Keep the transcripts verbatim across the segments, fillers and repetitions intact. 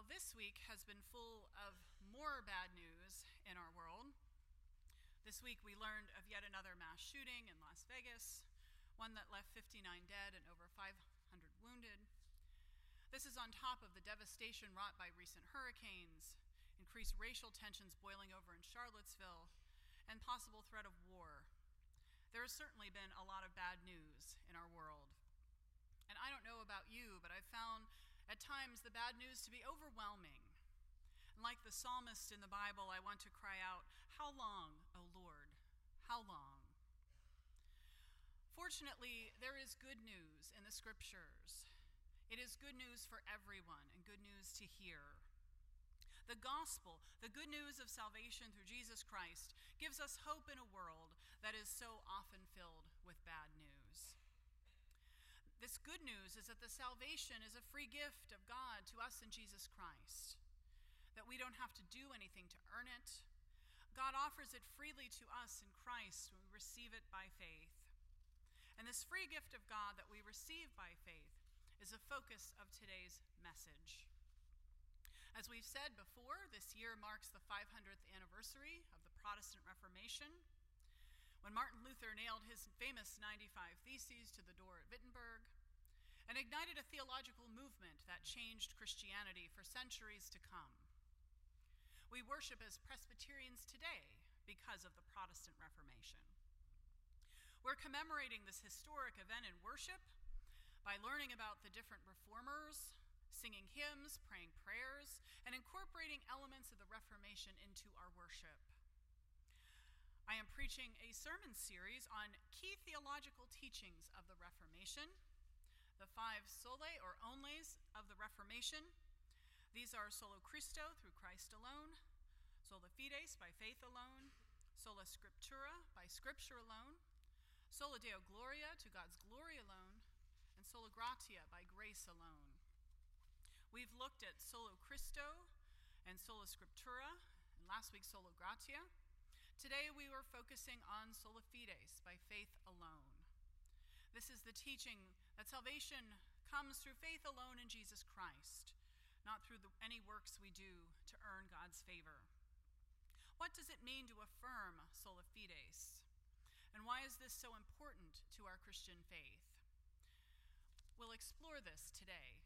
this week has been full of more bad news in our world. This week we learned of yet another mass shooting in Las Vegas, one that left fifty-nine dead and over five hundred wounded. This is on top of the devastation wrought by recent hurricanes, increased racial tensions boiling over in Charlottesville, and possible threat of war. There has certainly been a lot of bad news in our world. And I don't know about you, but I've found at times the bad news to be overwhelming. And like the psalmist in the Bible, I want to cry out, "How long, O Lord? How long?" Fortunately, there is good news in the scriptures. It is good news for everyone and good news to hear. The gospel, the good news of salvation through Jesus Christ, gives us hope in a world that is so often filled with bad news. This good news is that the salvation is a free gift of God to us in Jesus Christ, that we don't have to do anything to earn it. God offers it freely to us in Christ when we receive it by faith. And this free gift of God that we receive by faith is the focus of today's message. As we've said before, this year marks the five hundredth anniversary of the Protestant Reformation, when Martin Luther nailed his famous ninety-five Theses to the door at Wittenberg and ignited a theological movement that changed Christianity for centuries to come. We worship as Presbyterians today because of the Protestant Reformation. We're commemorating this historic event in worship by learning about the different reformers, singing hymns, praying prayers, and incorporating elements of the Reformation into our worship. I am preaching a sermon series on key theological teachings of the Reformation, the five solae or onlys of the Reformation. These are solo Christo, through Christ alone, sola fides, by faith alone, sola scriptura, by scripture alone, sola Deo gloria, to God's glory alone, and sola gratia, by grace alone. We've looked at solo Christo and sola scriptura, and last week sola gratia. Today we were focusing on sola fides, by faith alone. This is the teaching that salvation comes through faith alone in Jesus Christ, not through the, any works we do to earn God's favor. What does it mean to affirm sola fides? And why is this so important to our Christian faith? We'll explore this today.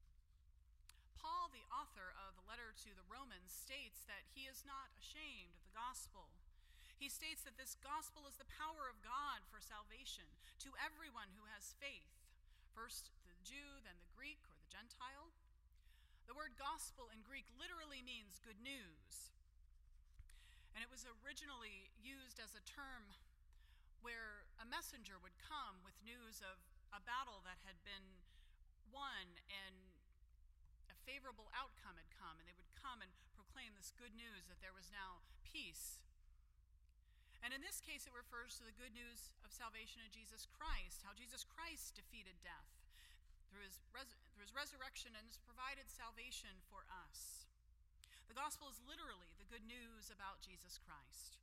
Paul, the author of the letter to the Romans, states that he is not ashamed of the gospel. He states that this gospel is the power of God for salvation to everyone who has faith, first the Jew, then the Greek or the Gentile. The word gospel in Greek literally means good news. And it was originally used as a term where a messenger would come with news of a battle that had been won and a favorable outcome had come, and they would come and proclaim this good news that there was now peace. And in this case, it refers to the good news of salvation in Jesus Christ, how Jesus Christ defeated death through his, res- through his resurrection and has provided salvation for us. The gospel is literally the good news about Jesus Christ.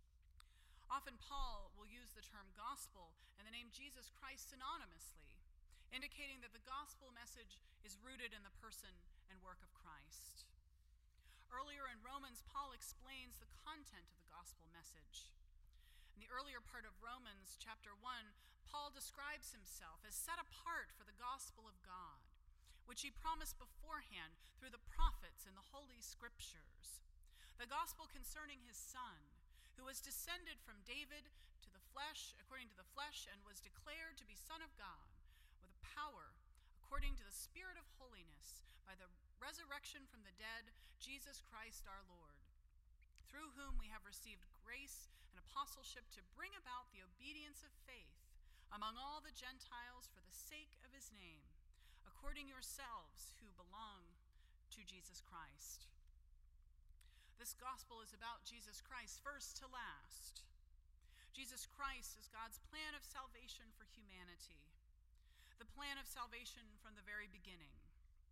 Often Paul will use the term gospel and the name Jesus Christ synonymously, indicating that the gospel message is rooted in the person and work of Christ. Earlier in Romans, Paul explains the content of the gospel message. In the earlier part of Romans chapter one, Paul describes himself as set apart for the gospel of God, which he promised beforehand through the prophets in the Holy Scriptures. The gospel concerning his Son, who was descended from David to the flesh, according to the flesh, and was declared to be Son of God, with a power, according to the Spirit of holiness, by the resurrection from the dead, Jesus Christ our Lord, through whom we have received grace and apostleship to bring about the obedience of faith among all the Gentiles for the sake of his name, according yourselves who belong to Jesus Christ. This gospel is about Jesus Christ first to last. Jesus Christ is God's plan of salvation for humanity, the plan of salvation from the very beginning.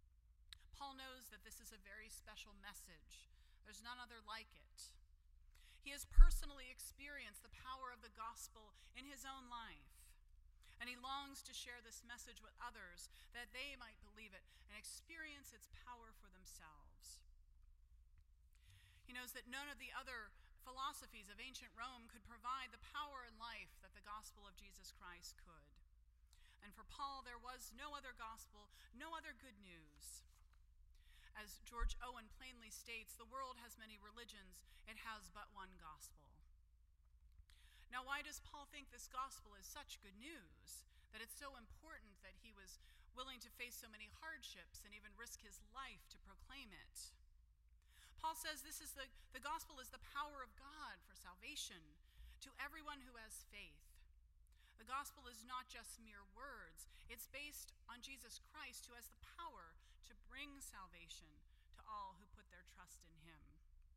Paul knows that this is a very special message. There's none other like it. He has personally experienced the power of the gospel in his own life, and he longs to share this message with others that they might believe it and experience its power for themselves. He knows that none of the other philosophies of ancient Rome could provide the power and life that the gospel of Jesus Christ could. And for Paul, there was no other gospel, no other good news. As George Owen plainly states, the world has many religions, it has but one gospel. Now, why does Paul think this gospel is such good news, that it's so important that he was willing to face so many hardships and even risk his life to proclaim it? Paul says this is the, the gospel is the power of God for salvation to everyone who has faith. The gospel is not just mere words. It's based on Jesus Christ, who has the power to bring salvation to all who put their trust in him.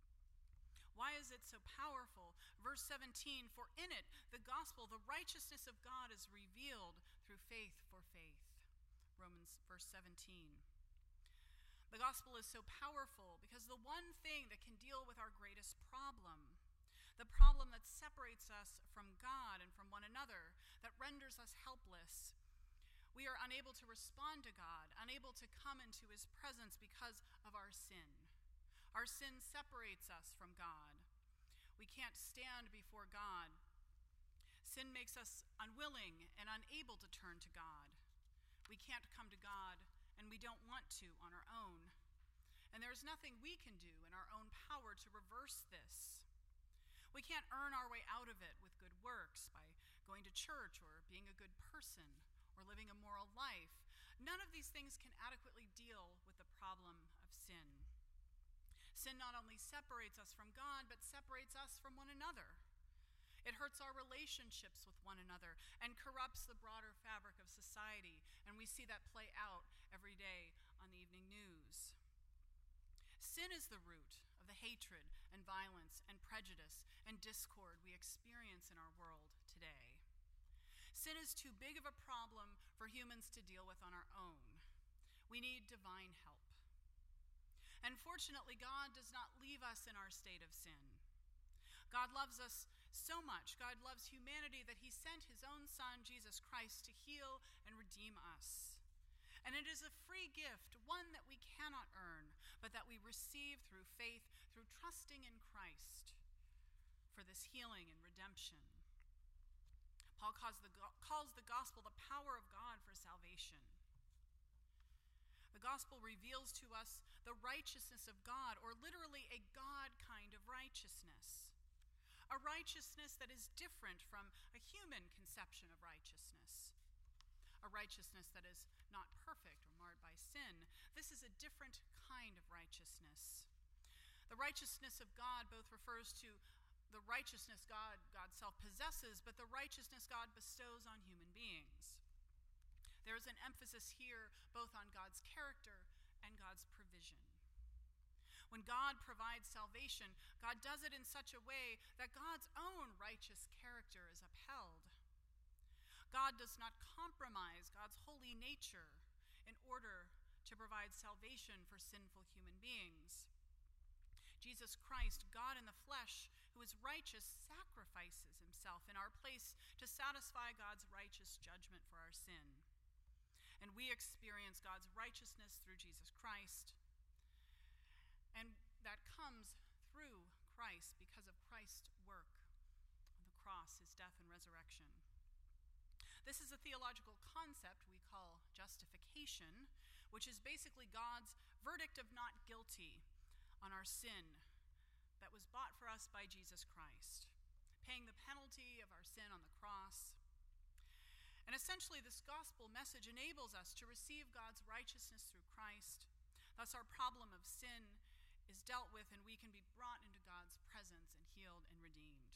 Why is it so powerful? Verse seventeen, for in it, the gospel, the righteousness of God is revealed through faith for faith. Romans verse seventeen. The gospel is so powerful because the one thing that can deal with our greatest problem, the problem that separates us from God and from one another, that renders us helpless. We are unable to respond to God, unable to come into his presence because of our sin. Our sin separates us from God. We can't stand before God. Sin makes us unwilling and unable to turn to God. We can't come to God, and we don't want to on our own. And there's nothing we can do in our own power to reverse this. We can't earn our way out of it with good works by going to church or being a good person or living a moral life. None of these things can adequately deal with the problem of sin. Sin not only separates us from God, but separates us from one another. It hurts our relationships with one another and corrupts the broader fabric of society, and we see that play out every day on the evening news. Sin is the root of the hatred and violence and prejudice and discord we experience in our world today. Sin is too big of a problem for humans to deal with on our own. We need divine help. And fortunately, God does not leave us in our state of sin. God loves us so much. God loves humanity that he sent his own son, Jesus Christ, to heal and redeem us. And it is a free gift, one that we cannot earn, but that we receive through faith, through trusting in Christ for this healing and redemption. Paul calls the, calls the gospel the power of God for salvation. The gospel reveals to us the righteousness of God, or literally a God kind of righteousness. A righteousness that is different from a human conception of righteousness. A righteousness that is not perfect or marred by sin. This is a different kind of righteousness. The righteousness of God both refers to the righteousness God, God self possesses, but the righteousness God bestows on human beings. There is an emphasis here both on God's character and God's provision. When God provides salvation, God does it in such a way that God's own righteous character is upheld. God does not compromise God's holy nature in order to provide salvation for sinful human beings. Jesus Christ, God in the flesh, who is righteous, sacrifices himself in our place to satisfy God's righteous judgment for our sin. And we experience God's righteousness through Jesus Christ. And that comes through Christ because of Christ's work on the cross, his death and resurrection. This is a theological concept we call justification, which is basically God's verdict of not guilty on our sin that was bought for us by Jesus Christ, paying the penalty of our sin on the cross. And essentially, this gospel message enables us to receive God's righteousness through Christ. Thus, our problem of sin is dealt with, and we can be brought into God's presence and healed and redeemed.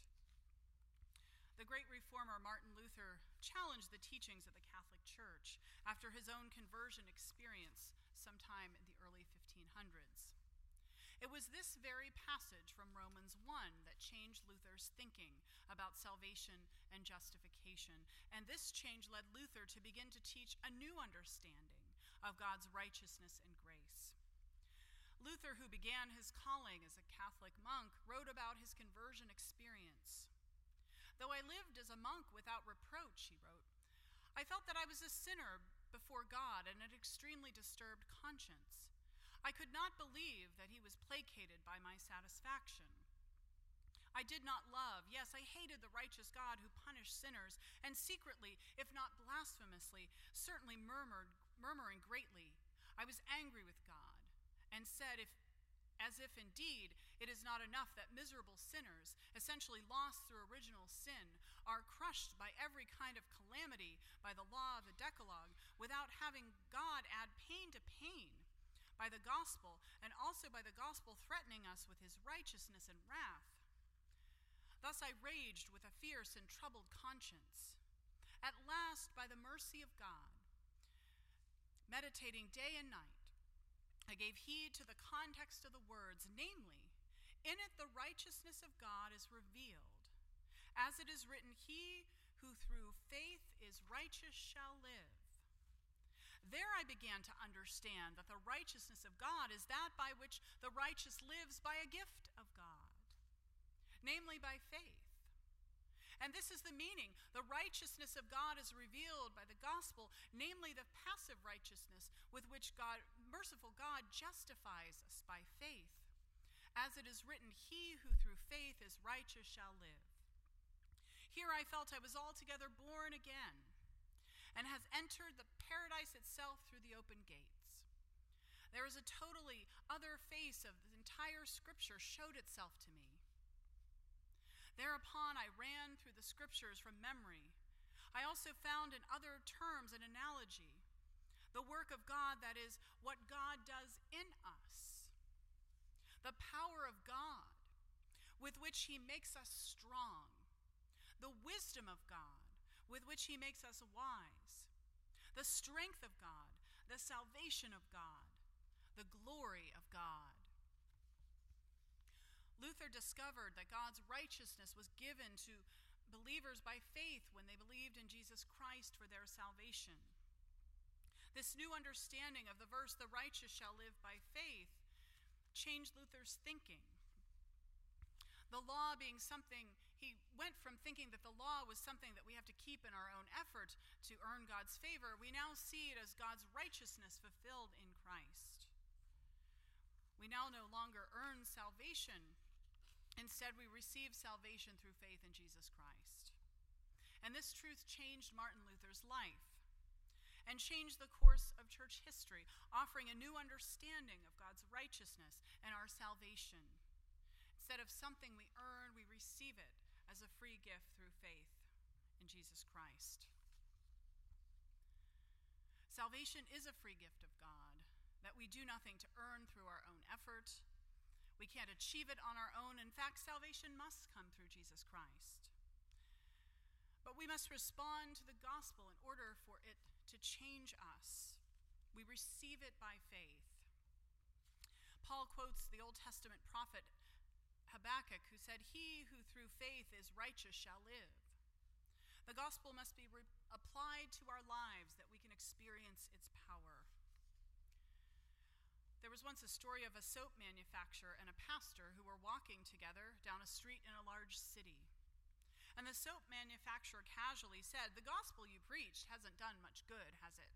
The great reformer Martin Luther challenged the teachings of the Catholic Church after his own conversion experience sometime in the early fifteen hundreds. It was this very passage from Romans one that changed Luther's thinking about salvation and justification, and this change led Luther to begin to teach a new understanding of God's righteousness and grace. Luther, who began his calling as a Catholic monk, wrote about his conversion experience. Though I lived as a monk without reproach, he wrote, I felt that I was a sinner before God and an extremely disturbed conscience. I could not believe that he was placated by my satisfaction. I did not love, yes, I hated the righteous God who punished sinners, and secretly, if not blasphemously, certainly murmured, murmuring greatly. I was angry with God, and said, if, as if indeed it is not enough that miserable sinners, essentially lost through original sin, are crushed by every kind of calamity by the law of the Decalogue, without having God add pain to pain, by the gospel, and also by the gospel threatening us with his righteousness and wrath. Thus I raged with a fierce and troubled conscience. At last, by the mercy of God, meditating day and night, I gave heed to the context of the words, namely, in it the righteousness of God is revealed. As it is written, he who through faith is righteous shall live. There I began to understand that the righteousness of God is that by which the righteous lives by a gift of God, namely by faith. And this is the meaning. The righteousness of God is revealed by the gospel, namely the passive righteousness with which God, merciful God, justifies us by faith. As it is written, he who through faith is righteous shall live. Here I felt I was altogether born again, and has entered the paradise itself through the open gates. There is a totally other face of the entire scripture showed itself to me. Thereupon I ran through the scriptures from memory. I also found in other terms an analogy, the work of God, that is, what God does in us, the power of God with which he makes us strong, the wisdom of God with which he makes us wise, the strength of God, the salvation of God, the glory of God. Luther discovered that God's righteousness was given to believers by faith when they believed in Jesus Christ for their salvation. This new understanding of the verse, the righteous shall live by faith, changed Luther's thinking. The law being something, he went from thinking that the law was something that we have to keep in our own effort to earn God's favor. We now see it as God's righteousness fulfilled in Christ. We now no longer earn salvation. Instead, we receive salvation through faith in Jesus Christ. And this truth changed Martin Luther's life and changed the course of church history, offering a new understanding of God's righteousness and our salvation. Instead of something we earn, we receive it as a free gift through faith in Jesus Christ. Salvation is a free gift of God that we do nothing to earn through our own effort. We can't achieve it on our own. In fact, salvation must come through Jesus Christ. But we must respond to the gospel in order for it to change us. We receive it by faith. Paul quotes the Old Testament prophet Habakkuk, who said, he who through faith is righteous shall live. The gospel must be re- applied to our lives that we can experience its power. There was once a story of a soap manufacturer and a pastor who were walking together down a street in a large city. And the soap manufacturer casually said, the gospel you preached hasn't done much good, has it?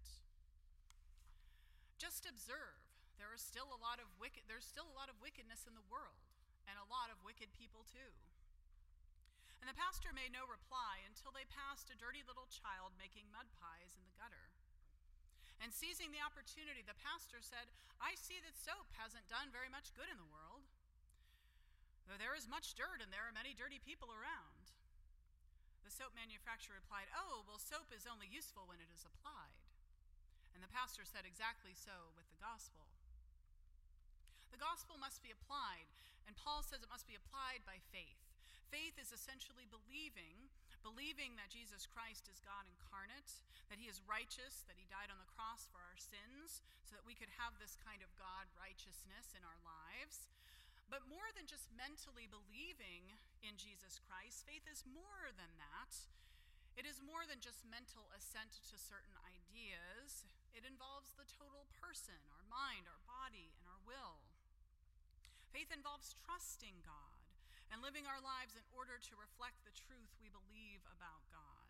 Just observe, there is still a lot of wicked, there's still a lot of wickedness in the world, and a lot of wicked people too. And the pastor made no reply until they passed a dirty little child making mud pies in the gutter. And seizing the opportunity, the pastor said, I see that soap hasn't done very much good in the world. Though there is much dirt and there are many dirty people around. The soap manufacturer replied, oh, well, soap is only useful when it is applied. And the pastor said, exactly so with the gospel. The gospel must be applied, and Paul says it must be applied by faith. Faith is essentially believing, believing that Jesus Christ is God incarnate, that he is righteous, that he died on the cross for our sins, so that we could have this kind of God righteousness in our lives. But more than just mentally believing in Jesus Christ, faith is more than that. It is more than just mental assent to certain ideas. It involves the total person, our mind, our body, and our will. Faith involves trusting God and living our lives in order to reflect the truth we believe about God.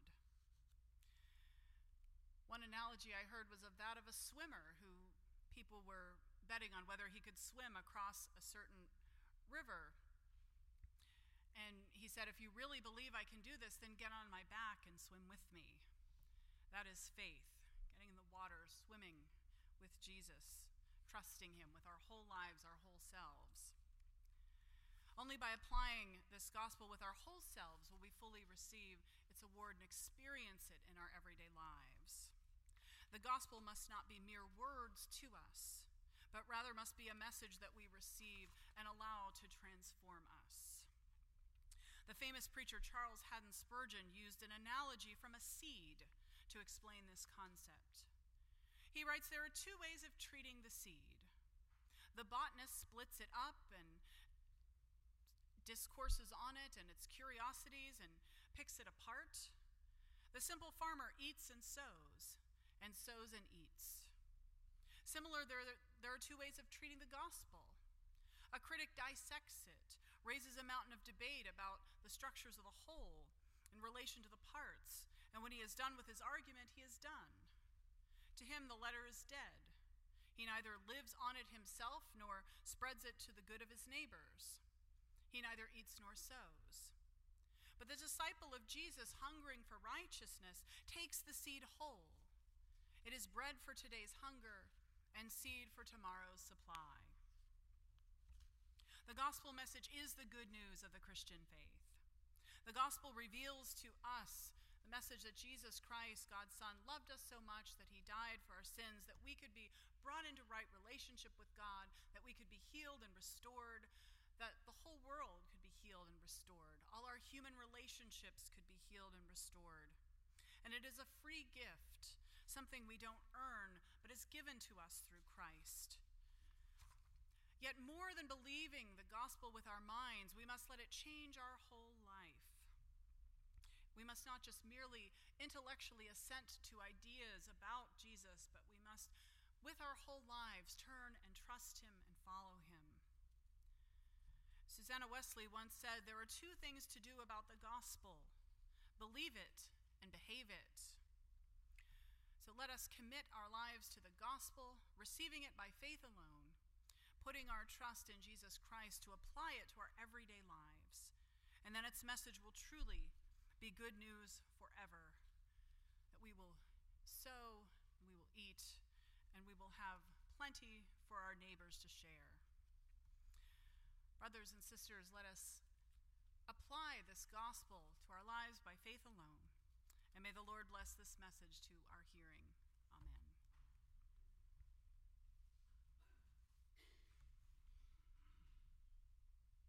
One analogy I heard was of that of a swimmer who people were betting on whether he could swim across a certain river. And he said, if you really believe I can do this, then get on my back and swim with me. That is faith, getting in the water, swimming with Jesus, trusting him with our whole lives, our whole selves. Only by applying this gospel with our whole selves will we fully receive its award and experience it in our everyday lives. The gospel must not be mere words to us, but rather must be a message that we receive and allow to transform us. The famous preacher Charles Haddon Spurgeon used an analogy from a seed to explain this concept. He writes, there are two ways of treating the seed. The botanist splits it up and discourses on it and its curiosities and picks it apart. The simple farmer eats and sows, and sows and eats. Similar, there, there are two ways of treating the gospel. A critic dissects it, raises a mountain of debate about the structures of the whole in relation to the parts, and when he is done with his argument, he is done. To him, the letter is dead. He neither lives on it himself nor spreads it to the good of his neighbors. He neither eats nor sows. But the disciple of Jesus, hungering for righteousness, takes the seed whole. It is bread for today's hunger and seed for tomorrow's supply. The gospel message is the good news of the Christian faith. The gospel reveals to us the message that Jesus Christ, God's Son, loved us so much that he died for our sins, that we could be brought into right relationship with God, that we could be healed and restored, that the whole world could be healed and restored. All our human relationships could be healed and restored. And it is a free gift, something we don't earn, but is given to us through Christ. Yet more than believing the gospel with our minds, we must let it change our whole life. We must not just merely intellectually assent to ideas about Jesus, but we must, with our whole lives, turn and trust him and follow him. Susanna Wesley once said, there are two things to do about the gospel: believe it and behave it. So let us commit our lives to the gospel, receiving it by faith alone, putting our trust in Jesus Christ to apply it to our everyday lives. And then its message will truly be good news forever, that we will sow, we will eat, and we will have plenty for our neighbors to share. Brothers and sisters, let us apply this gospel to our lives by faith alone, and may the Lord bless this message to our hearing.